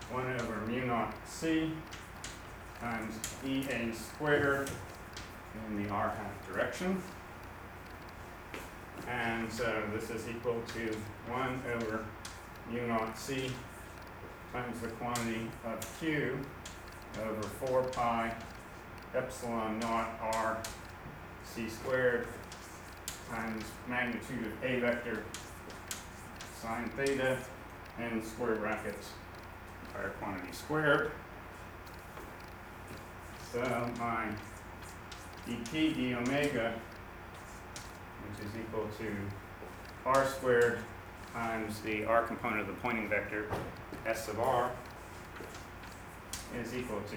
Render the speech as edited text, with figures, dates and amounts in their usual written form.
1 over mu naught c times EA squared in the r hat direction. And so this is equal to 1 over mu naught c times the quantity of q over 4 pi epsilon naught r c squared times magnitude of a vector sine theta in square brackets entire quantity squared. So my dt d omega, which is equal to r squared times the r component of the Poynting vector s of r, is equal to